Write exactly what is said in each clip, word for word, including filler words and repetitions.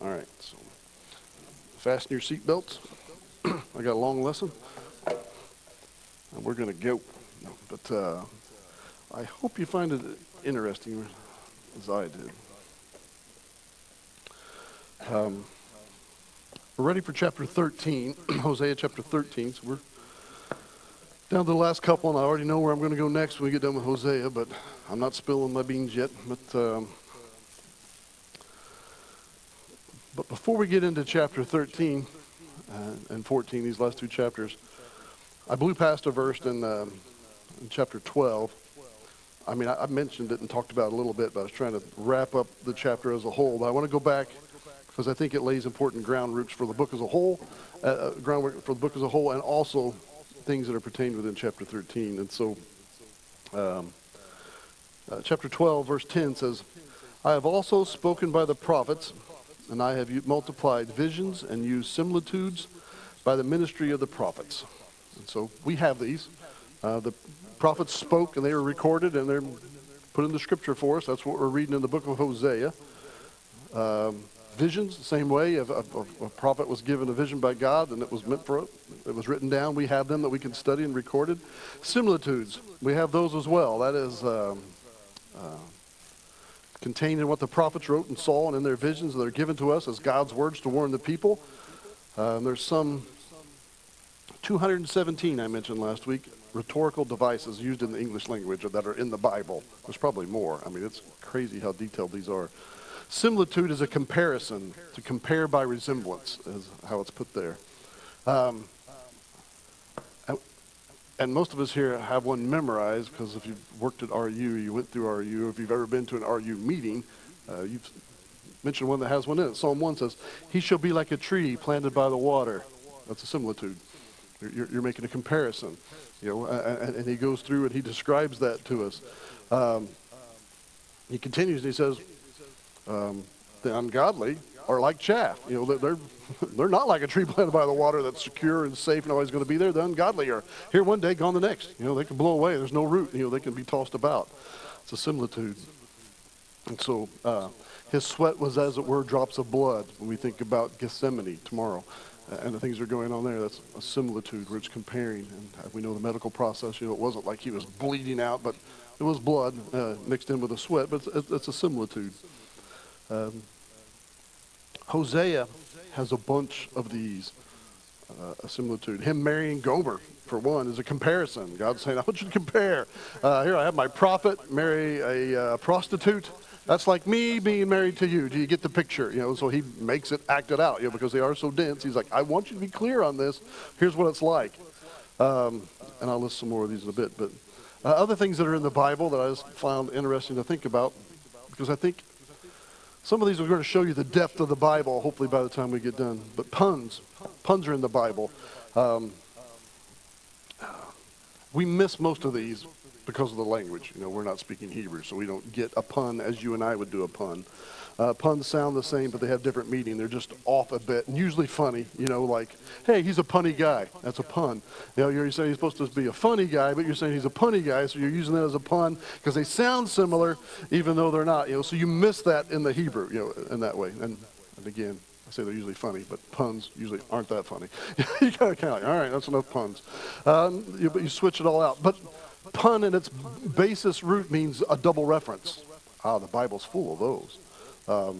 All right, so fasten your seatbelts. I got a long lesson, and we're going to go. No, but uh, I hope you find it interesting, as I did. Um, we're ready for chapter thirteen, Hosea chapter thirteen. So we're down to the last couple, and I already know where I'm going to go next when we get done with Hosea, but I'm not spilling my beans yet. But um, but before we get into chapter thirteen uh, and fourteen, these last two chapters, I blew past a verse in, um, in chapter twelve. I mean, I, I mentioned it and talked about it a little bit, but I was trying to wrap up the chapter as a whole. But I want to go back because I think it lays important ground roots for the book as a whole, uh, groundwork for the book as a whole, and also things that are pertained within chapter thirteen. And so, um, uh, chapter twelve, verse ten says, I have also spoken by the prophets, and I have u- multiplied visions and used similitudes by the ministry of the prophets. And so we have these. Uh, the prophets spoke, and they were recorded, and they're put in the scripture for us. That's what we're reading in the book of Hosea. Um, visions, the same way. If a, a, a prophet was given a vision by God, and it was meant for it, it was written down. We have them that we can study and recorded. Similitudes, we have those as well. That is um, uh, contained in what the prophets wrote and saw, and in their visions that are given to us as God's words to warn the people. Uh, and there's some two hundred seventeen I mentioned last week, rhetorical devices used in the English language that are in the Bible. There's probably more. I mean, it's crazy how detailed these are. Similitude is a comparison, to compare by resemblance, is how it's put there. Um, and most of us here have one memorized, because if you've worked at R U, you went through R U. If you've ever been to an R U meeting, uh, you've mentioned one that has one in it. Psalm one says, he shall be like a tree planted by the water. That's a similitude. You're, you're making a comparison, you know, and, and he goes through and he describes that to us. Um, he continues and he says, um, the ungodly are like chaff. You know, they're they're not like a tree planted by the water that's secure and safe and always going to be there. The ungodly are here one day, gone the next. You know, they can blow away. There's no root. You know, they can be tossed about. It's a similitude. And so uh, his sweat was, as it were, drops of blood. When we think about Gethsemane tomorrow, and the things that are going on there, that's a similitude where it's comparing. And we know the medical process, you know, it wasn't like he was bleeding out, but it was blood uh, mixed in with the sweat, but it's, it's a similitude. Um, Hosea has a bunch of these, uh, a similitude. Him marrying Gomer, for one, is a comparison. God's saying, I want you to compare. Uh, here I have my prophet marry a uh, prostitute. That's like me being married to you. Do you get the picture? You know, so he makes it act it out, you know, because they are so dense. He's like, I want you to be clear on this. Here's what it's like. Um, and I'll list some more of these in a bit. But uh, other things that are in the Bible that I just found interesting to think about, because I think some of these are going to show you the depth of the Bible, hopefully by the time we get done. But puns, puns are in the Bible. Um, we miss most of these because of the language. You know, we're not speaking Hebrew, so we don't get a pun as you and I would do a pun. Uh, puns sound the same, but they have different meaning. They're just off a bit, and usually funny. You know, like, hey, he's a punny guy. That's a pun. You know, you're saying he's supposed to be a funny guy, but you're saying he's a punny guy, so you're using that as a pun because they sound similar, even though they're not. You know, so you miss that in the Hebrew, you know, in that way. And, and again, I say they're usually funny, but puns usually aren't that funny. You gotta kind of like, all right, that's enough puns. Um, you, but you switch it all out. But pun in its basis root means a double reference. Ah, the Bible's full of those. Um,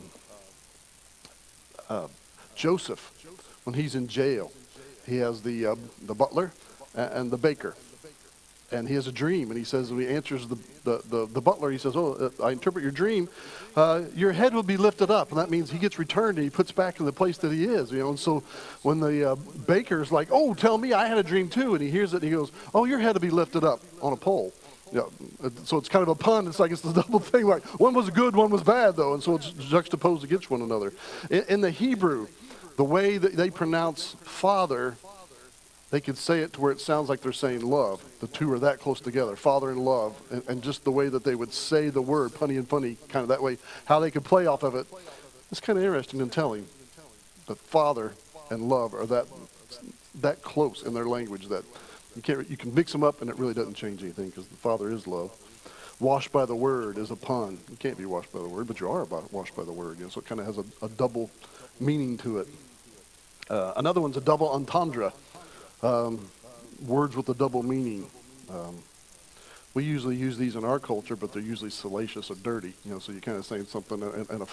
uh, Joseph, when he's in jail, he has the uh, the butler and, and the baker, and he has a dream, and he says, when he answers the the, the, the butler, he says, oh, uh, I interpret your dream, uh, your head will be lifted up, and that means he gets returned and he puts back in the place that he is, you know. And so when the uh, baker's like, oh, tell me, I had a dream too, and he hears it and he goes, oh, your head will be lifted up on a pole. Yeah, so it's kind of a pun. It's like it's the double thing. Like one was good, one was bad, though, and so it's juxtaposed against one another. In, in the Hebrew, the way that they pronounce father, they could say it to where it sounds like they're saying love. The two are that close together, father and love, and, and just the way that they would say the word, punny and funny, kind of that way, how they could play off of it. It's kind of interesting and telling that father and love are that that close in their language that. You can't. You can mix them up, and it really doesn't change anything because the Father is love. Washed by the word is a pun. You can't be washed by the word, but you are washed by the word. You know, so it kind of has a, a double meaning to it. Uh, another one's a double entendre. Um, words with a double meaning. Um, we usually use these in our culture, but they're usually salacious or dirty. You know, so you're kind of saying something in, in an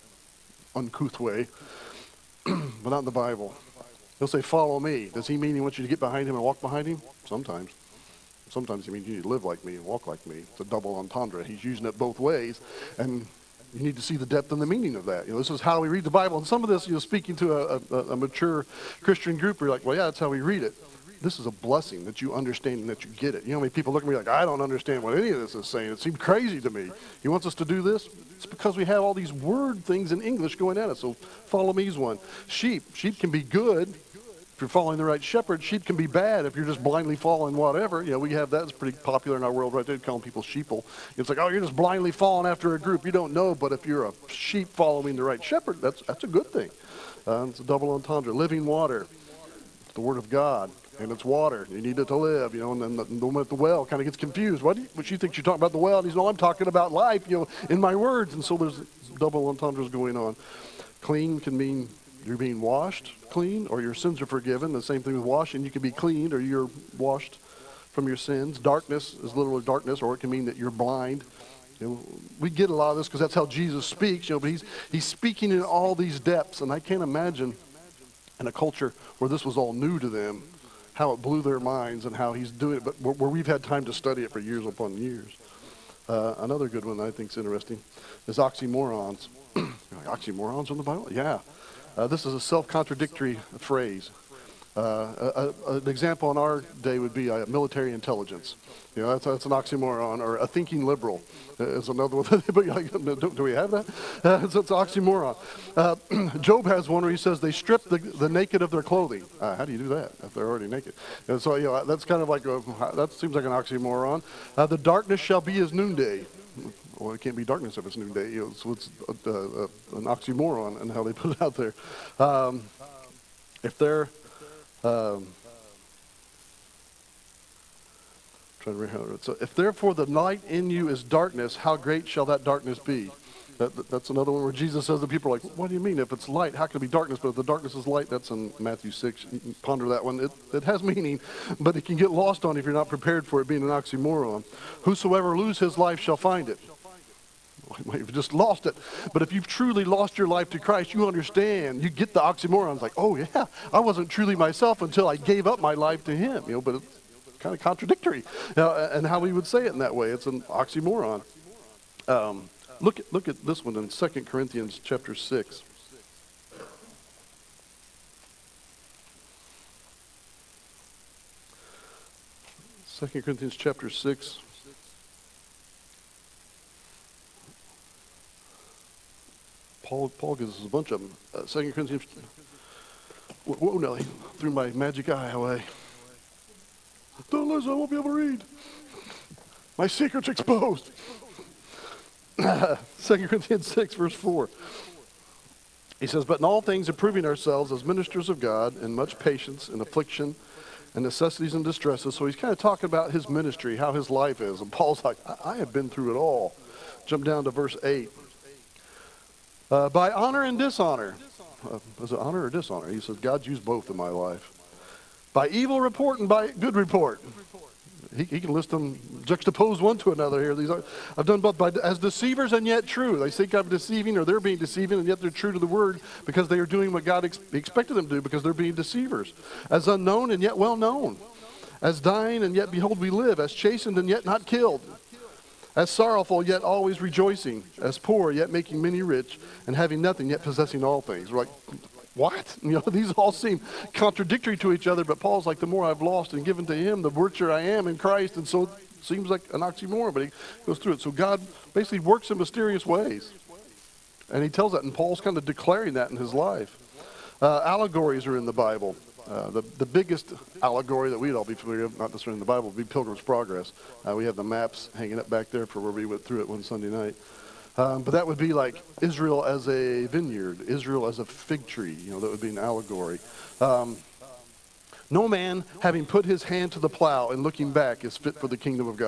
uncouth way, but not in the Bible. He'll say, follow me. Does he mean he wants you to get behind him and walk behind him? Sometimes. Sometimes he means you need to live like me and walk like me. It's a double entendre. He's using it both ways, and you need to see the depth and the meaning of that. You know, this is how we read the Bible. And some of this, you know, speaking to a, a, a mature Christian group, you're like, well, yeah, that's how we read it. This is a blessing that you understand and that you get it. You know how many people look at me like, I don't understand what any of this is saying. It seems crazy to me. He wants us to do this? It's because we have all these word things in English going at us. So follow me's one. Sheep. Sheep can be good if you're following the right shepherd. Sheep can be bad if you're just blindly following whatever. You know, we have that. It's pretty popular in our world right there, calling people sheeple. It's like, oh, you're just blindly following after a group. You don't know, but if you're a sheep following the right shepherd, that's, that's a good thing. Uh, it's a double entendre. Living water. The word of God. And it's water. You need it to live, you know, and then the, the woman at the well kind of gets confused. What, do you, what she thinks you're talking about the well? And he's, no, I'm talking about life, you know, in my words. And so there's double entendres going on. Clean can mean you're being washed clean, or your sins are forgiven. The same thing with washing. You can be cleaned, or you're washed from your sins. Darkness is literally darkness, or it can mean that you're blind. You know, we get a lot of this because that's how Jesus speaks, you know, but he's, he's speaking in all these depths. And I can't imagine in a culture where this was all new to them, how it blew their minds and how he's doing it, but where, where we've had time to study it for years upon years. Uh, another good one that I think is interesting is oxymorons. Like, oxymorons in the Bible? Yeah. Uh, this is a self-contradictory phrase. Uh, a, a, an example in our day would be uh, military intelligence. You know, that's, that's an oxymoron. Or a thinking liberal is another one. But like, do, do we have that? Uh, it's, it's oxymoron. Uh, Job has one where he says they strip the, the naked of their clothing. Uh, how do you do that if they're already naked? And so, you know, that's kind of like, a, that seems like an oxymoron. Uh, the darkness shall be as noonday. Well, it can't be darkness if it's noonday. You know, so it's uh, uh, an oxymoron and how they put it out there. Um, if they're Um, trying to remember it. So, if therefore the light in you is darkness, how great shall that darkness be? That, that, that's another one where Jesus says to people like, what do you mean? If it's light, how can it be darkness? But if the darkness is light, that's in Matthew six. You can ponder that one. It, it has meaning, but it can get lost on if you're not prepared for it being an oxymoron. Whosoever lose his life shall find it. You've just lost it. But if you've truly lost your life to Christ, you understand. You get the oxymorons like, oh yeah, I wasn't truly myself until I gave up my life to him. You know, but it's kind of contradictory. Uh, and how we would say it in that way. It's an oxymoron. Um, look at look at this one in Second Corinthians chapter six. Second Corinthians chapter six. Paul, Paul gives us a bunch of them. Uh, Second Corinthians. Whoa, Nelly. Threw my magic eye away. Don't listen, I won't be able to read. My secret's exposed. Second Corinthians six, verse four. He says, but in all things approving ourselves as ministers of God in much patience and affliction and necessities and distresses. So he's kind of talking about his ministry, how his life is. And Paul's like, I, I have been through it all. Jump down to verse eight. Uh, by honor and dishonor. Uh, is it honor or dishonor? He says, God's used both in my life. By evil report and by good report. He, he can list them, juxtapose one to another here. These are, I've done both by, as deceivers and yet true. They think I'm deceiving, or they're being deceiving, and yet they're true to the word because they are doing what God ex- expected them to do because they're being deceivers. As unknown and yet well known. As dying and yet behold we live. As chastened and yet not killed. As sorrowful, yet always rejoicing. As poor, yet making many rich. And having nothing, yet possessing all things. We're like, what? You know, these all seem contradictory to each other. But Paul's like, the more I've lost and given to him, the richer I am in Christ. And so it seems like an oxymoron, but he goes through it. So God basically works in mysterious ways. And he tells that, and Paul's kind of declaring that in his life. Uh, allegories are in the Bible. Uh, the, the biggest allegory that we'd all be familiar with, not necessarily in the Bible, would be Pilgrim's Progress. Uh, we have the maps hanging up back there for where we went through it one Sunday night. Um, but that would be like Israel as a vineyard, Israel as a fig tree. You know, that would be an allegory. Um, no man, having put his hand to the plow and looking back, is fit for the kingdom of God.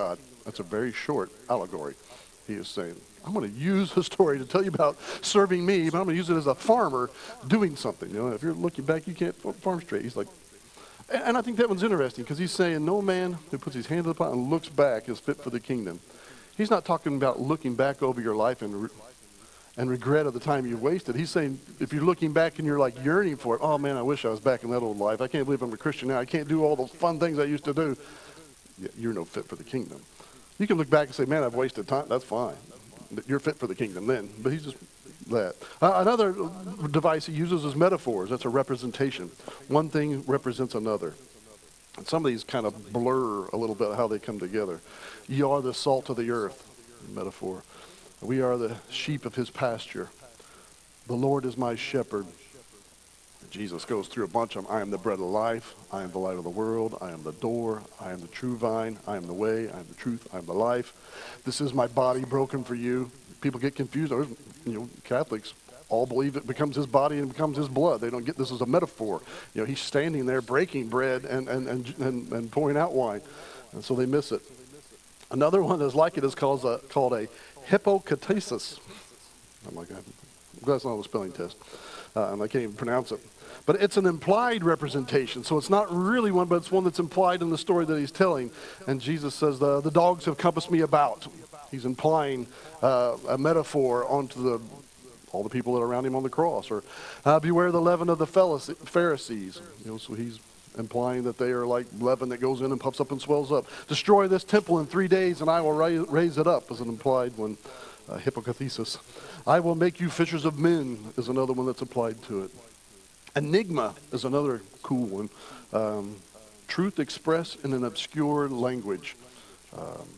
That's a very short allegory. He is saying, I'm going to use the story to tell you about serving me, but I'm going to use it as a farmer doing something. You know, if you're looking back, you can't farm straight. He's like, and I think that one's interesting because he's saying no man who puts his hand to the pot and looks back is fit for the kingdom. He's not talking about looking back over your life and re- and regret of the time you wasted. He's saying if you're looking back and you're like yearning for it, oh man, I wish I was back in that old life. I can't believe I'm a Christian now. I can't do all those fun things I used to do. Yeah, you're no fit for the kingdom. You can look back and say, man, I've wasted time. That's fine. You're fit for the kingdom then. But he's just that. Uh, another device he uses is metaphors. That's a representation. One thing represents another. And some of these kind of blur a little bit how they come together. Ye are the salt of the earth, metaphor. We are the sheep of his pasture. The Lord is my shepherd. Jesus goes through a bunch of them. I am the bread of life. I am the light of the world. I am the door. I am the true vine. I am the way. I am the truth. I am the life. This is my body broken for you. People get confused. You know, Catholics all believe it becomes his body and becomes his blood. They don't get this as a metaphor. You know, he's standing there breaking bread and, and, and, and, and pouring out wine. And so they miss it. Another one that's like it is called a, called a hypocatesis. I'm like, I'm glad it's not a spelling test. Uh, and I can't even pronounce it. But it's an implied representation. So it's not really one, but it's one that's implied in the story that he's telling. And Jesus says, the, the dogs have compassed me about. He's implying uh, a metaphor onto the all the people that are around him on the cross. Or uh, beware the leaven of the Pharisees. You know, so he's implying that they are like leaven that goes in and puffs up and swells up. Destroy this temple in three days and I will ra- raise it up, is an implied one. Uh, hypocathesis. I will make you fishers of men is another one that's applied to it. Enigma is another cool one. Um, truth expressed in an obscure language. Um,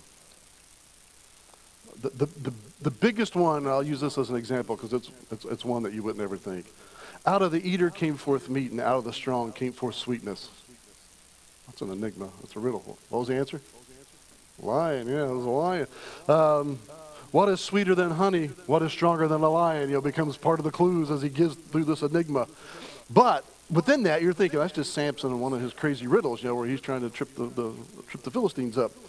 the, the, the, the biggest one, I'll use this as an example because it's, it's, it's one that you wouldn't ever think. Out of the eater came forth meat and out of the strong came forth sweetness. That's an enigma. That's a riddle. What was the answer? Lion, yeah, it was a lion. Um, What is sweeter than honey? What is stronger than a lion? You know, becomes part of the clues as he gives through this enigma. But within that, you're thinking that's just Samson and one of his crazy riddles, you know, where he's trying to trip the, the trip the Philistines up.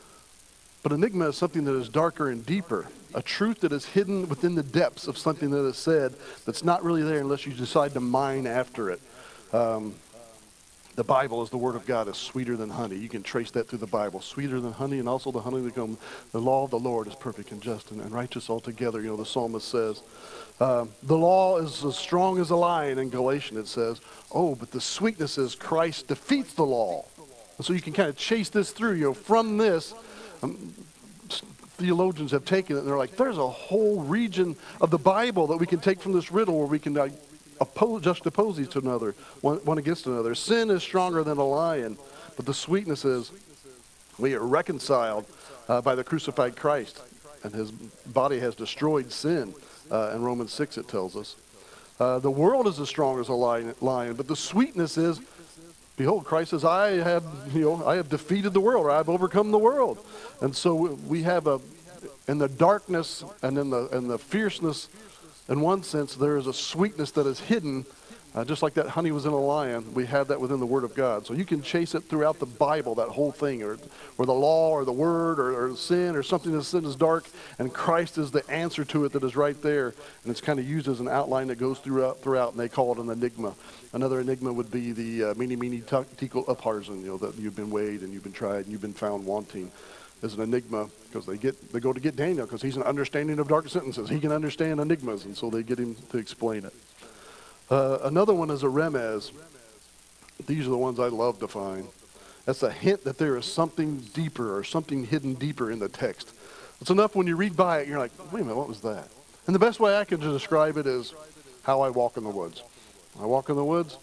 But enigma is something that is darker and deeper, a truth that is hidden within the depths of something that is said that's not really there unless you decide to mine after it. Um, The Bible is the Word of God is sweeter than honey. You can trace that through the Bible. Sweeter than honey, and also the honey that comes. The law of the Lord is perfect and just and, and righteous altogether. You know, the psalmist says. Um, the law is as strong as a lion in Galatians, it says. Oh, but the sweetness is Christ defeats the law. And so you can kind of chase this through. You know, from this, um, theologians have taken it, and they're like, there's a whole region of the Bible that we can take from this riddle where we can uh, Oppose, juxtapose each to another, one, one against another. Sin is stronger than a lion, but the sweetness is we are reconciled uh, by the crucified Christ, and his body has destroyed sin. Uh, in Romans six, it tells us. Uh, the world is as strong as a lion, lion, but the sweetness is, behold, Christ says, I have, you know, I have defeated the world, or I have overcome the world. And so we have a, in the darkness and in the in the fierceness. In one sense, there is a sweetness that is hidden, uh, just like that honey was in a lion. We have that within the Word of God. So you can chase it throughout the Bible, that whole thing, or, or the law, or the Word, or, or sin, or something that sin is dark, and Christ is the answer to it that is right there. And it's kind of used as an outline that goes throughout, throughout and they call it an enigma. Another enigma would be the uh, mene, mene, tekel, upharsin, you know, that you've been weighed, and you've been tried, and you've been found wanting. Is an enigma because they get they go to get Daniel because he's an understanding of dark sentences. He can understand enigmas, and so they get him to explain it. Uh, another one is a remez. These are the ones I love to find. That's a hint that there is something deeper or something hidden deeper in the text. It's enough when you read by it, you're like, wait a minute, what was that? And the best way I can describe it is how I walk in the woods. I walk in the woods,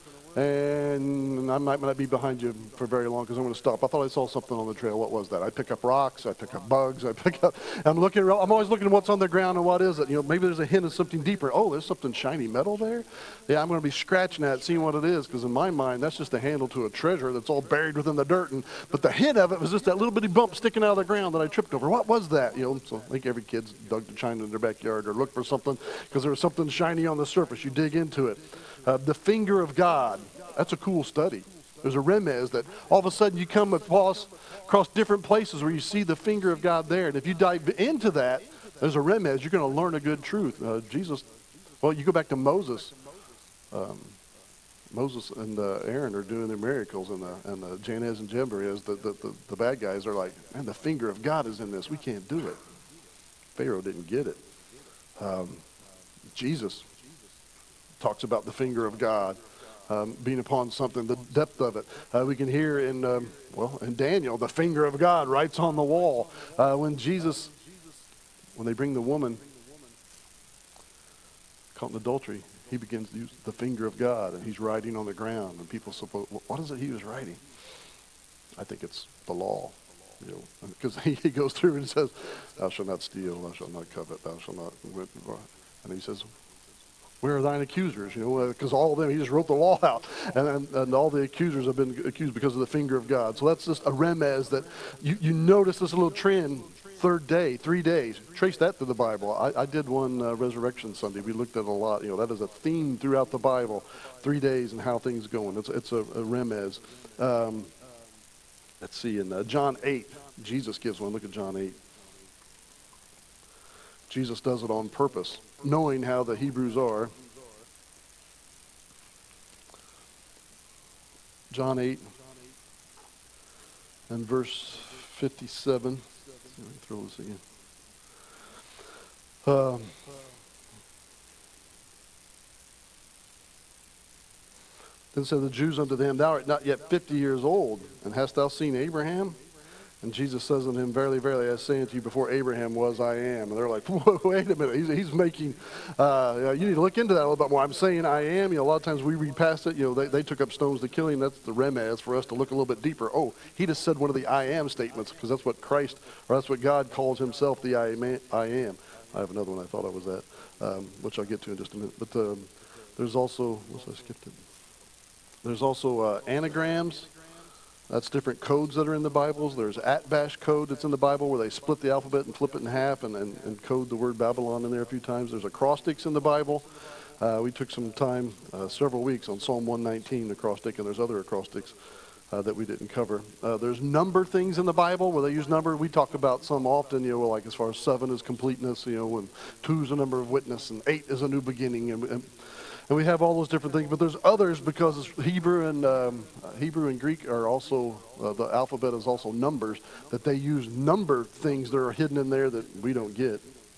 and I might not be behind you for very long because I'm going to stop. I thought I saw something on the trail. What was that? I pick up rocks. I pick up bugs. I pick up. I'm looking. around, I'm always looking at what's on the ground and what is it. You know, maybe there's a hint of something deeper. Oh, there's something shiny metal there. Yeah, I'm going to be scratching at it, seeing what it is, because in my mind that's just a handle to a treasure that's all buried within the dirt. And but the hint of it was just that little bitty bump sticking out of the ground that I tripped over. What was that? You know, so I think every kid's dug the china in their backyard or looked for something because there was something shiny on the surface. You dig into it. Uh, the finger of God. That's a cool study. There's a remez that all of a sudden you come across, across different places where you see the finger of God there. And if you dive into that, there's a remez. You're going to learn a good truth. Uh, Jesus, well, you go back to Moses. Um, Moses and uh, Aaron are doing their miracles, and the, and the Janez and Jambres, the, the, the, the bad guys, are like, man, the finger of God is in this. We can't do it. Pharaoh didn't get it. Um, Jesus talks about the finger of God um, being upon something, the depth of it. Uh, we can hear in, um, well, in Daniel, the finger of God writes on the wall. Uh, when Jesus, when they bring the woman caught in adultery, he begins to use the finger of God, and he's writing on the ground, and people suppose, well, what is it he was writing? I think it's the law, you know, because he, he goes through and says, thou shalt not steal, thou shalt not covet, thou shalt not, and he says, where are thine accusers? You know, because all of them, he just wrote the law out, and, and and all the accusers have been accused because of the finger of God. So that's just a remez that you, you notice this little trend. Third day, three days. Trace that to the Bible. I, I did one uh, Resurrection Sunday. We looked at it a lot. You know, that is a theme throughout the Bible. Three days and how things going. It's it's a, a remez. Um, let's see. In uh, John eight, Jesus gives one. Look at John eight. Jesus does it on purpose, knowing how the Hebrews are. John eight and verse fifty-seven. Let me throw this again. Um, then said the Jews unto them, thou art not yet fifty years old, and hast thou seen Abraham? And Jesus says unto him, verily, verily, I say unto you, before Abraham was, I am. And they're like, wait a minute, he's, he's making, uh, you need to look into that a little bit more. I'm saying I am. You know, a lot of times we read past it. You know, they, they took up stones to kill him. That's the remez for us to look a little bit deeper. Oh, he just said one of the I am statements, because that's what Christ, or that's what God calls himself, the I am. I am. I have another one I thought I was at, um, which I'll get to in just a minute. But um, there's also, what's I skipped it? There's also uh, anagrams. That's different codes that are in the Bibles. There's Atbash code that's in the Bible where they split the alphabet and flip it in half and, and, and code the word Babylon in there a few times. There's acrostics in the Bible. Uh, we took some time, uh, several weeks, on Psalm one nineteen acrostic, and there's other acrostics uh, that we didn't cover. Uh, there's number things in the Bible where they use number. We talk about some often, you know, like as far as seven is completeness, you know, and two is a number of witness, and eight is a new beginning, and, and And we have all those different things, but there's others because Hebrew and um, Hebrew and Greek are also, uh, the alphabet is also numbers, that they use number things that are hidden in there that we don't get.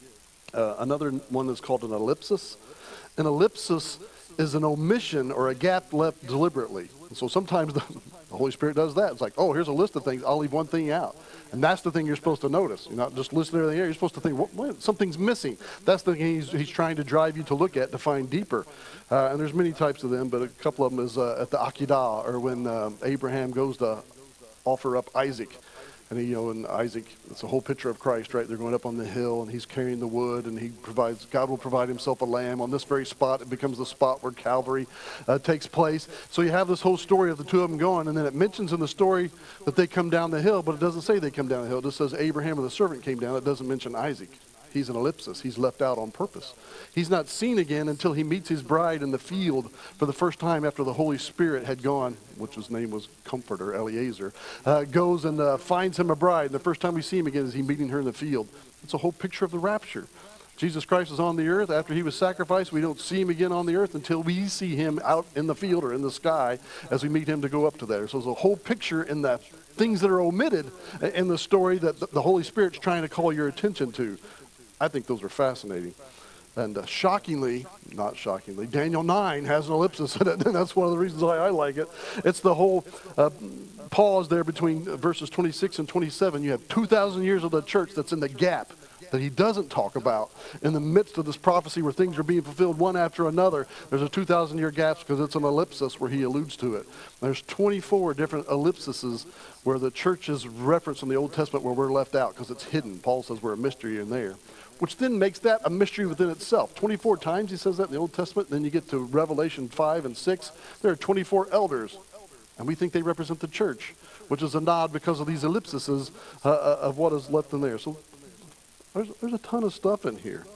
Uh, another one is called an ellipsis. An ellipsis is an omission or a gap left deliberately. And so sometimes the, the Holy Spirit does that. It's like, oh, here's a list of things. I'll leave one thing out. And that's the thing you're supposed to notice. You're not just listening to everything here. You're supposed to think, what, what, something's missing. That's the thing he's, he's trying to drive you to look at, to find deeper. Uh, and there's many types of them, but a couple of them is uh, at the Akedah, or when um, Abraham goes to offer up Isaac. And, he, you know, and Isaac, it's a whole picture of Christ, right? They're going up on the hill, and he's carrying the wood, and he provides, God will provide himself a lamb. On this very spot, it becomes the spot where Calvary uh, takes place. So you have this whole story of the two of them going, and then it mentions in the story that they come down the hill, but it doesn't say they come down the hill. It just says Abraham and the servant came down. It doesn't mention Isaac. He's an ellipsis. He's left out on purpose. He's not seen again until he meets his bride in the field for the first time after the Holy Spirit had gone, which his name was Comforter, Eliezer, uh, goes and uh, finds him a bride. And the first time we see him again is he meeting her in the field. It's a whole picture of the rapture. Jesus Christ is on the earth. After he was sacrificed, we don't see him again on the earth until we see him out in the field or in the sky as we meet him to go up to there. So there's a whole picture in the things that are omitted in the story that the Holy Spirit's trying to call your attention to. I think those are fascinating. And uh, shockingly, not shockingly, Daniel nine has an ellipsis in it, and that's one of the reasons why I like it. It's the whole uh, pause there between verses twenty-six and twenty-seven. You have two thousand years of the church that's in the gap that he doesn't talk about. In the midst of this prophecy where things are being fulfilled one after another, there's a two thousand year gap because it's an ellipsis where he alludes to it. There's twenty-four different ellipses where the church is referenced in the Old Testament where we're left out because it's hidden. Paul says we're a mystery in there, which then makes that a mystery within itself. twenty-four times he says that in the Old Testament. Then you get to Revelation five and six. There are twenty-four elders, and we think they represent the church, which is a nod because of these ellipses uh, of what is left in there. So there's, there's a ton of stuff in here.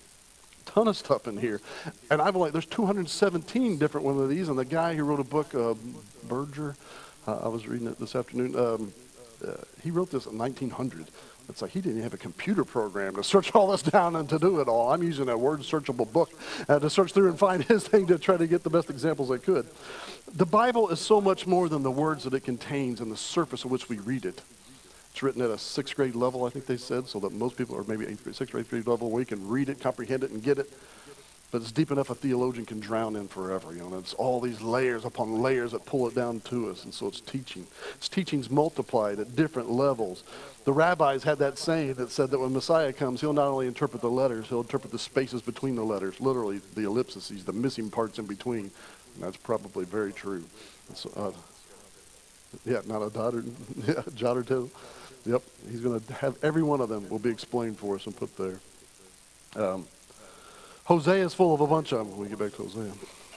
Ton of stuff in here. And I've only, there's two hundred seventeen different one of these, and the guy who wrote a book, uh, Berger, Uh, I was reading it this afternoon. Um, uh, he wrote this in nineteen hundred. It's like he didn't even have a computer program to search all this down and to do it all. I'm using a word searchable book uh, to search through and find his thing to try to get the best examples I could. The Bible is so much more than the words that it contains and the surface of which we read it. It's written at a sixth grade level, I think they said, so that most people, or maybe eighth grade, sixth grade, eighth grade level, where you can read it, comprehend it, and get it. But it's deep enough a theologian can drown in forever, you know, and it's all these layers upon layers that pull it down to us, and so it's teaching. It's teachings multiplied at different levels. The rabbis had that saying that said that when Messiah comes, he'll not only interpret the letters, he'll interpret the spaces between the letters, literally the ellipses, the missing parts in between, and that's probably very true. So, uh, yeah, not a dot or, yeah, jot or tittle. Yep, he's going to have every one of them will be explained for us and put there. Um, Hosea is full of a bunch of them when we get back to Hosea.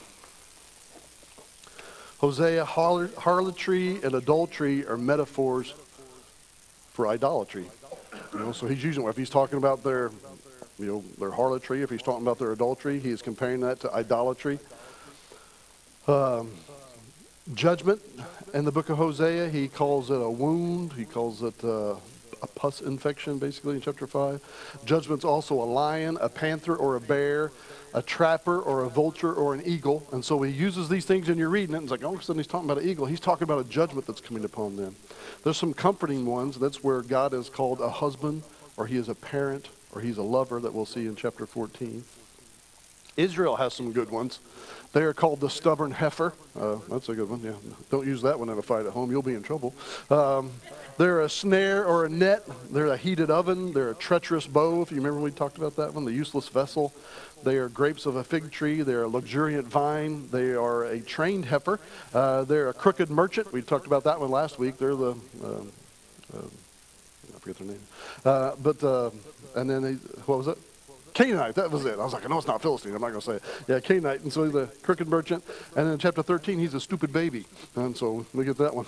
Hosea, har- harlotry and adultery are metaphors for idolatry. You know, so he's using, if he's talking about their, you know, their harlotry, if he's talking about their adultery, he is comparing that to idolatry. Um, judgment in the book of Hosea, he calls it a wound. He calls it uh, a pus infection, basically, in chapter five. Judgment's also a lion, a panther, or a bear, a trapper, or a vulture, or an eagle. And so he uses these things, and you're reading it, and it's like, all of a sudden he's talking about an eagle. He's talking about a judgment that's coming upon them. There's some comforting ones. That's where God is called a husband, or he is a parent, or he's a lover, that we'll see in chapter fourteen. Israel has some good ones. They are called the stubborn heifer. Uh, that's a good one, yeah. Don't use that one in a fight at home. You'll be in trouble. Um, they're a snare or a net. They're a heated oven. They're a treacherous bow, if you remember we talked about that one, the useless vessel. They are grapes of a fig tree. They're a luxuriant vine. They are a trained heifer. Uh, they're a crooked merchant. We talked about that one last week. They're the, uh, uh, I forget their name. Uh, but, uh, and then, they, what was it? Canaanite, that was it. I was like, I know it's not Philistine. I'm not going to say it. Yeah, Canaanite. And so he's a crooked merchant. And then in chapter thirteen, he's a stupid baby. And so we get that one.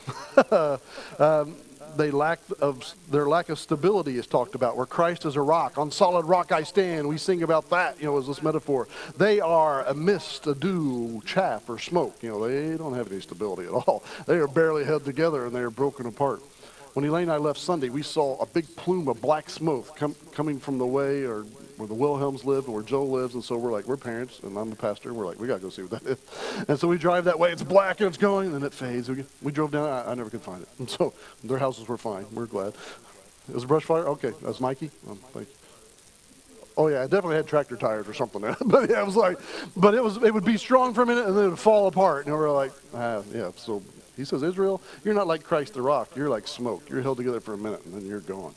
um, they lack of their lack of stability is talked about, where Christ is a rock. On solid rock I stand. We sing about that, you know, as this metaphor. They are a mist, a dew, chaff, or smoke. You know, they don't have any stability at all. They are barely held together, and they are broken apart. When Elaine and I left Sunday, we saw a big plume of black smoke com- coming from the way or where the Wilhelms live and where Joe lives. And so we're like, we're parents, and I'm the pastor, and we're like, we got to go see what that is. And so we drive that way. It's black, and it's going, and then it fades. We, we drove down. I, I never could find it. And so their houses were fine. We're glad. It was a brush fire? Okay, that's Mikey. Um, thank you. Oh, yeah, it definitely had tractor tires or something. But yeah, it was like, but it was, it would be strong for a minute, and then it would fall apart. And we're like, ah, yeah, so... He says, Israel, you're not like Christ the rock. You're like smoke. You're held together for a minute, and then you're gone.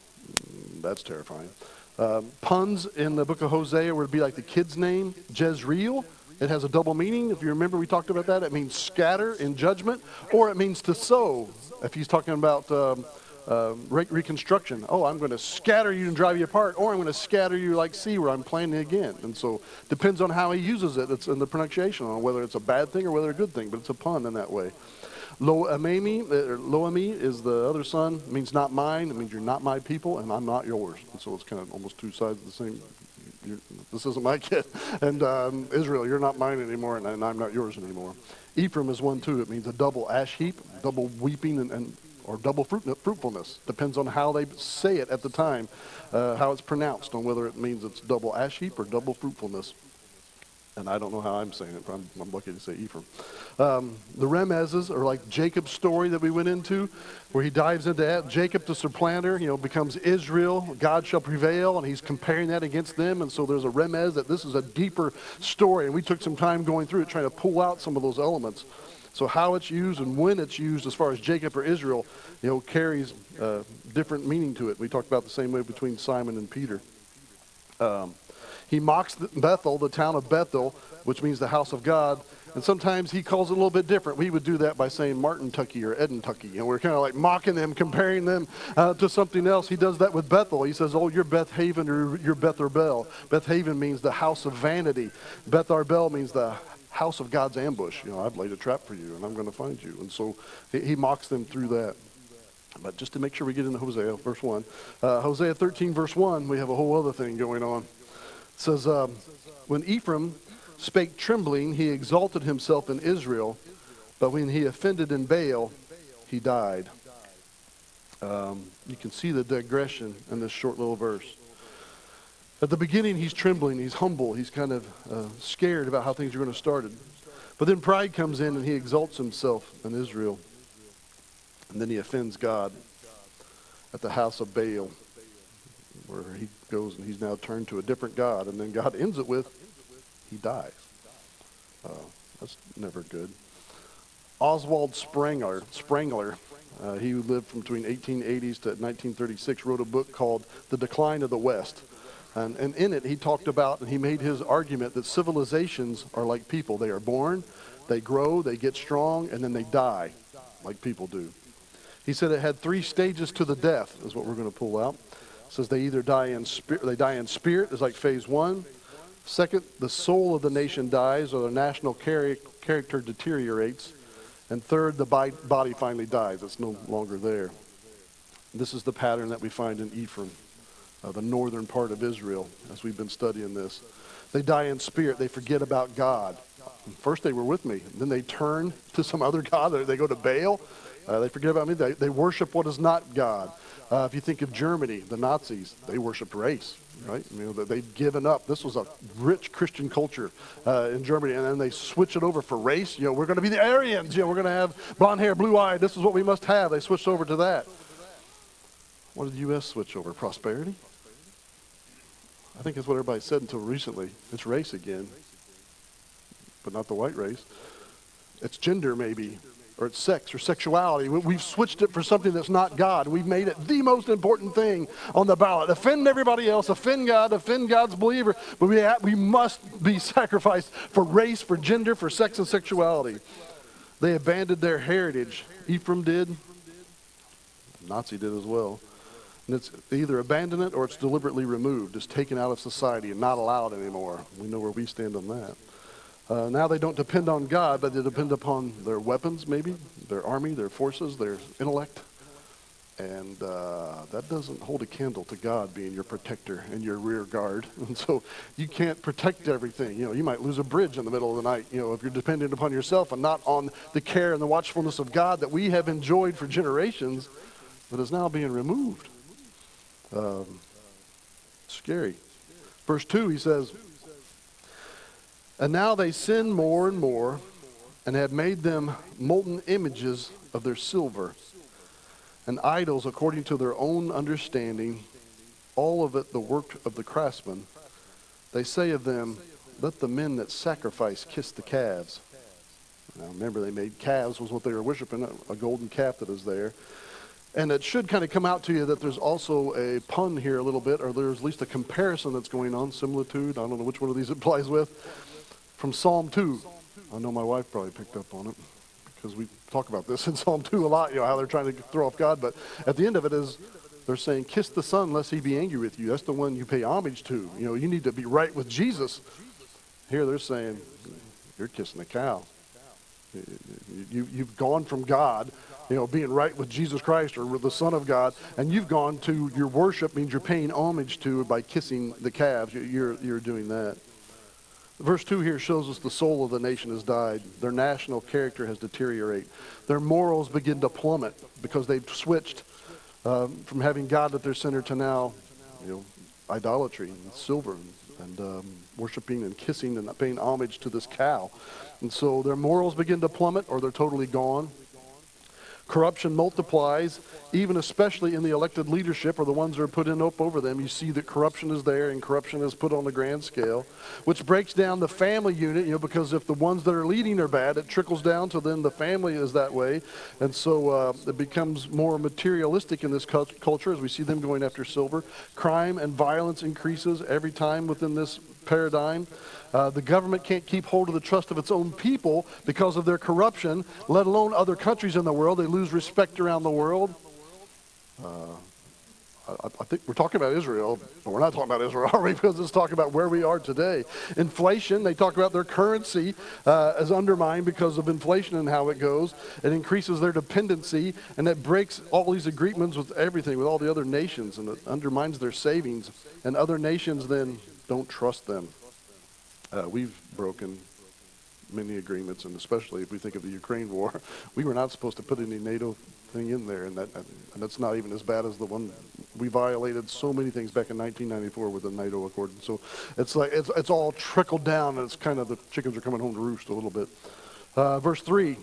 That's terrifying. Um, puns in the book of Hosea would be like the kid's name, Jezreel. It has a double meaning. If you remember, we talked about that. It means scatter in judgment, or it means to sow. If he's talking about um, uh, re- reconstruction. Oh, I'm going to scatter you and drive you apart, or I'm going to scatter you like sea where I'm planting again. And so depends on how he uses it. It's in the pronunciation on whether it's a bad thing or whether it's a good thing, but it's a pun in that way. Lo-ammi, or Lo-ammi is the other son. It means not mine. It means you're not my people, and I'm not yours. And so it's kind of almost two sides of the same. You're, this isn't my kid. And um, Israel, you're not mine anymore, and, and I'm not yours anymore. Ephraim is one, too. It means a double ash heap, double weeping, and, and or double fruit, fruitfulness. Depends on how they say it at the time, uh, how it's pronounced, on whether it means it's double ash heap or double fruitfulness. And I don't know how I'm saying it, but I'm, I'm lucky to say Ephraim. Um, the Remezes are like Jacob's story that we went into, where he dives into that. Jacob, the supplanter, you know, becomes Israel. God shall prevail, and he's comparing that against them. And so there's a Remez that this is a deeper story. And we took some time going through it, trying to pull out some of those elements. So how it's used and when it's used as far as Jacob or Israel, you know, carries uh, different meaning to it. We talked about the same way between Simon and Peter. Um, He mocks Bethel, the town of Bethel, which means the house of God. And sometimes he calls it a little bit different. We would do that by saying Martin-tucky or Eden-tucky. You know, we're kind of like mocking them, comparing them uh, to something else. He does that with Bethel. He says, oh, you're Beth Haven or you're Beth Arbel. Beth Haven means the house of vanity. Beth Arbel means the house of God's ambush. You know, I've laid a trap for you, and I'm going to find you. And so he, he mocks them through that. But just to make sure we get into Hosea, verse one. Uh, Hosea thirteen, verse one, we have a whole other thing going on. It says, um, when Ephraim spake trembling, he exalted himself in Israel, but when he offended in Baal, he died. Um, you can see the digression in this short little verse. At the beginning, he's trembling, he's humble, he's kind of uh, scared about how things are going to start. But then pride comes in and he exalts himself in Israel. And then he offends God at the house of Baal, where he goes and he's now turned to a different God. And then God ends it with, he dies. Uh, that's never good. Oswald Spengler, Spengler uh, he lived from between eighteen eighties to nineteen thirty-six, wrote a book called The Decline of the West. And, and in it, he talked about, and he made his argument that civilizations are like people. They are born, they grow, they get strong, and then they die, like people do. He said it had three stages to the death, is what we're going to pull out. It says they either die in spirit, they die in spirit, is like phase one. Second, the soul of the nation dies, or the national char- character deteriorates. And third, the body finally dies. It's no longer there. This is the pattern that we find in Ephraim, uh, the northern part of Israel, as we've been studying this. They die in spirit. They forget about God. First they were with me. Then they turn to some other god. They go to Baal. Uh, they forget about me. They, they worship what is not God. Uh, if you think of Germany, the Nazis, they worshiped race, right? You know, they'd given up. This was a rich Christian culture uh, in Germany, and then they switch it over for race. You know, we're going to be the Aryans. You know, we're going to have blonde hair, blue eye. This is what we must have. They switched over to that. What did the U S switch over? Prosperity? I think that's what everybody said until recently. It's race again, but not the white race. It's gender, maybe. Or it's sex or sexuality. We've switched it for something that's not God. We've made it the most important thing on the ballot. Offend everybody else, offend God, offend God's believer. But we, have, we must be sacrificed for race, for gender, for sex and sexuality. They abandoned their heritage. Ephraim did. Nazi did as well. And it's either abandoned it or it's deliberately removed. It's taken out of society and not allowed anymore. We know where we stand on that. Uh, now they don't depend on God, but they depend upon their weapons, maybe, their army, their forces, their intellect. And uh, that doesn't hold a candle to God being your protector and your rear guard. And so you can't protect everything. You know, you might lose a bridge in the middle of the night, you know, if you're dependent upon yourself and not on the care and the watchfulness of God that we have enjoyed for generations, but is now being removed. Um, scary. Verse two, he says, and now they sin more and more, and have made them molten images of their silver, and idols according to their own understanding, all of it the work of the craftsman. They say of them, let the men that sacrifice kiss the calves. Now remember, they made calves was what they were worshiping, a golden calf that is there. And it should kind of come out to you that there's also a pun here a little bit, or there's at least a comparison that's going on, similitude. I don't know which one of these it applies with. From Psalm two. I know my wife probably picked up on it because we talk about this in Psalm two a lot, you know, how they're trying to throw off God. But at the end of it is they're saying, kiss the Son lest he be angry with you. That's the one you pay homage to. You know, you need to be right with Jesus. Here they're saying, you're kissing the cow. You, you've gone from God, you know, being right with Jesus Christ or with the Son of God, and you've gone to your worship means you're paying homage to by kissing the calves. You're, you're doing that. Verse two here shows us the soul of the nation has died. Their national character has deteriorated. Their morals begin to plummet because they've switched um, from having God at their center to now, you know, idolatry and silver and, and um, worshiping and kissing and paying homage to this cow. And so their morals begin to plummet or they're totally gone. Corruption multiplies, even especially in the elected leadership or the ones that are put in up over them. You see that corruption is there and corruption is put on a grand scale, which breaks down the family unit, you know, because if the ones that are leading are bad, it trickles down to then the family is that way. And so uh, it becomes more materialistic in this culture as we see them going after silver. Crime and violence increases every time within this paradigm. Uh, the government can't keep hold of the trust of its own people because of their corruption, let alone other countries in the world. They lose respect around the world. Uh, I, I think we're talking about Israel, but we're not talking about Israel, are we? Because it's talking about where we are today. Inflation, they talk about their currency uh, is undermined because of inflation and how it goes. It increases their dependency, and it breaks all these agreements with everything, with all the other nations, and it undermines their savings. And other nations then don't trust them. Uh, we've broken many agreements, and especially if we think of the Ukraine war, we were not supposed to put any NATO thing in there, and that and that's not even as bad as the one we violated so many things back in nineteen ninety-four with the NATO Accord. And so it's like it's it's all trickled down, and it's kind of the chickens are coming home to roost a little bit. Uh, verse three.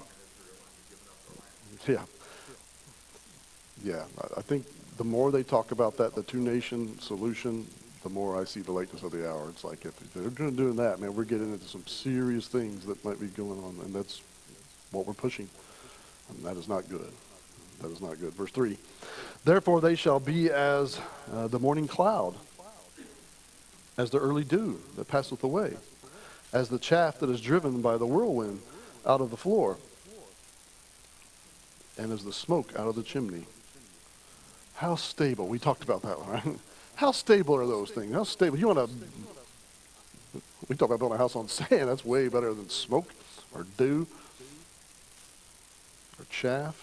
Yeah. Yeah, I think the more they talk about that, the two-nation solution, the more I see the lateness of the hour. It's like if they're doing that, man, we're getting into some serious things that might be going on, and that's what we're pushing. And that is not good. That is not good. Verse three, therefore they shall be as uh, the morning cloud, as the early dew that passeth away, as the chaff that is driven by the whirlwind out of the floor, and as the smoke out of the chimney. How stable. We talked about that one, right? How stable are those things? How stable? You want to, we talk about building a house on sand. That's way better than smoke or dew or chaff.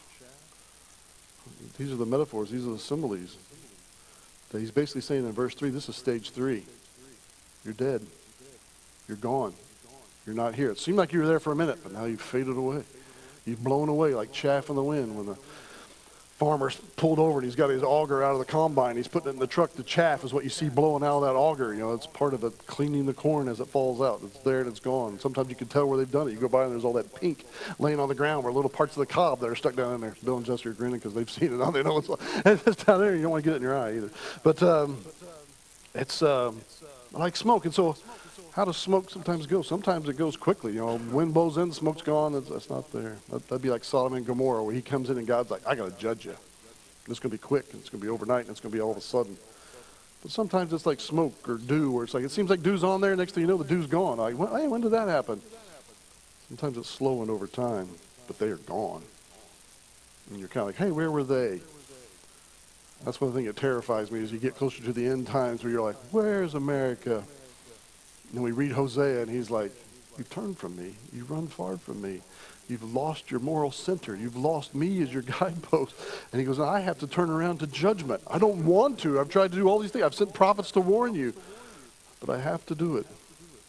These are the metaphors. These are the similes. That he's basically saying in verse three, this is stage three. You're dead. You're gone. You're not here. It seemed like you were there for a minute, but now you've faded away. You've blown away like chaff in the wind when the farmer's pulled over and he's got his auger out of the combine. He's putting it in the truck. The chaff is what you see blowing out of that auger. You know, it's part of it, cleaning the corn as it falls out. It's there and it's gone. Sometimes you can tell where they've done it. You go by and there's all that pink laying on the ground where little parts of the cob that are stuck down in there. Bill and Jesse are grinning because they've seen it. They know it's, it's down there. You don't want to get it in your eye either. But um, it's um, like smoke. And so how does smoke sometimes go? Sometimes it goes quickly. You know, wind blows in, smoke's gone. It's, it's not there. That, that'd be like Sodom and Gomorrah, where he comes in and God's like, I got to judge you. It's going to be quick, and it's going to be overnight, and it's going to be all of a sudden. But sometimes it's like smoke or dew, where it's like, it seems like dew's on there, next thing you know, the dew's gone. Like, well, hey, when did that happen? Sometimes it's slowing over time, but they are gone. And you're kind of like, hey, where were they? That's one thing that terrifies me, is you get closer to the end times where you're like, where's America? And we read Hosea, and he's like, you turn from me. You run far from me. You've lost your moral center. You've lost me as your guidepost. And he goes, I have to turn around to judgment. I don't want to. I've tried to do all these things. I've sent prophets to warn you. But I have to do it.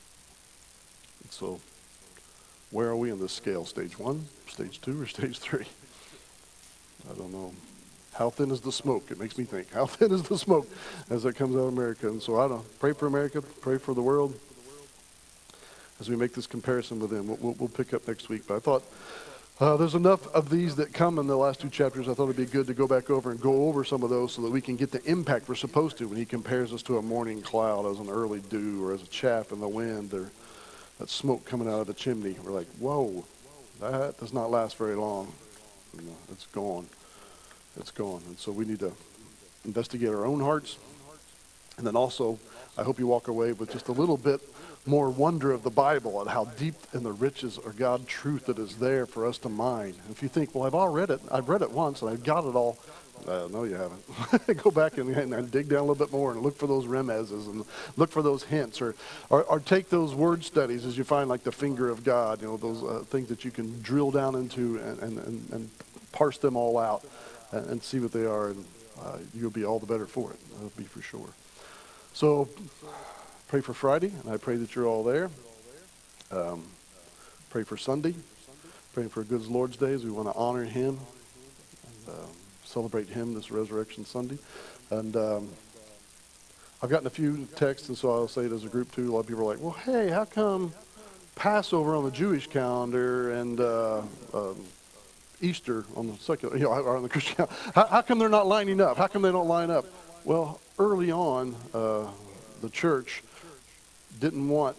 And so, where are we in this scale? Stage one, stage two, or stage three? I don't know. How thin is the smoke? It makes me think. How thin is the smoke as it comes out of America? And so I don't know. Pray for America. Pray for the world. As we make this comparison with them, we'll, we'll, we'll pick up next week. But I thought uh, there's enough of these that come in the last two chapters. I thought it'd be good to go back over and go over some of those so that we can get the impact we're supposed to when he compares us to a morning cloud, as an early dew, or as a chaff in the wind, or that smoke coming out of the chimney. We're like, whoa, that does not last very long. You know, it's gone. It's gone. And so we need to investigate our own hearts. And then also, I hope you walk away with just a little bit more wonder of the Bible and how deep in the riches of God truth that is there for us to mine. And if you think, well, I've all read it. I've read it once and I've got it all. Uh, no, you haven't. Go back and, and dig down a little bit more and look for those remezes and look for those hints, or, or, or take those word studies as you find, like the finger of God, you know, those uh, things that you can drill down into and, and, and, and parse them all out and, and see what they are, and uh, you'll be all the better for it. That'll be for sure. So pray for Friday, and I pray that you're all there. Um, pray for Sunday. Praying for a good Lord's Day as we want to honor him and um, celebrate him this Resurrection Sunday. And um, I've gotten a few texts, and so I'll say it as a group too. A lot of people are like, well, hey, how come Passover on the Jewish calendar and uh, um, Easter on the secular, you know, or on the Christian calendar, how, how come they're not lining up? How come they don't line up? Well, early on, uh, the church didn't want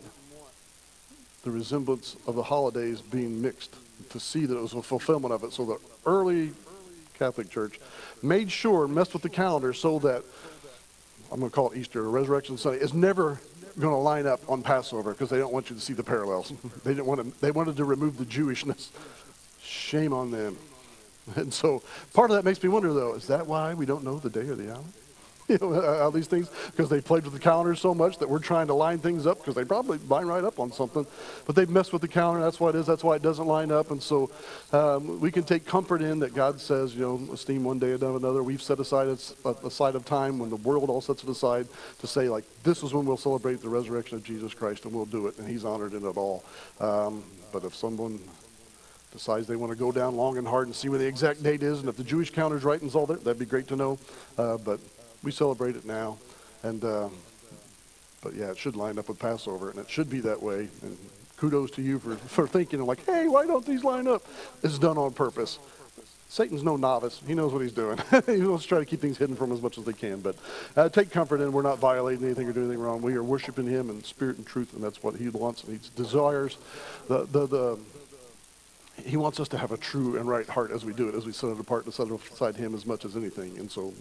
the resemblance of the holidays being mixed, to see that it was a fulfillment of it. So the early Catholic Church made sure, messed with the calendar so that, I'm going to call it Easter or Resurrection Sunday, is never going to line up on Passover, because they don't want you to see the parallels. They didn't want to, they wanted to remove the Jewishness. Shame on them. And so part of that makes me wonder, though, is that why we don't know the day or the hour? you know, all these things, because they played with the calendar so much that we're trying to line things up, because they probably line right up on something, but they've messed with the calendar. That's why it is. That's why it doesn't line up. And so um, we can take comfort in that God says, you know, esteem one day above another. We've set aside a, a side of time when the world all sets it aside to say, like, this is when we'll celebrate the resurrection of Jesus Christ, and we'll do it, and he's honored in it all. Um, but if someone decides they want to go down long and hard and see where the exact date is, and if the Jewish calendar's right and it's all there, that'd be great to know. Uh, but we celebrate it now. And uh, but yeah, it should line up with Passover, and it should be that way. And kudos to you for, for thinking, like, hey, why don't these line up? It's done on purpose. Satan's no novice. He knows what he's doing. He wants to try to keep things hidden from as much as they can. But uh, take comfort in we're not violating anything or doing anything wrong. We are worshiping him in spirit and truth, and that's what he wants and he desires. The the the He wants us to have a true and right heart as we do it, as we set it apart and set it aside him as much as anything. And so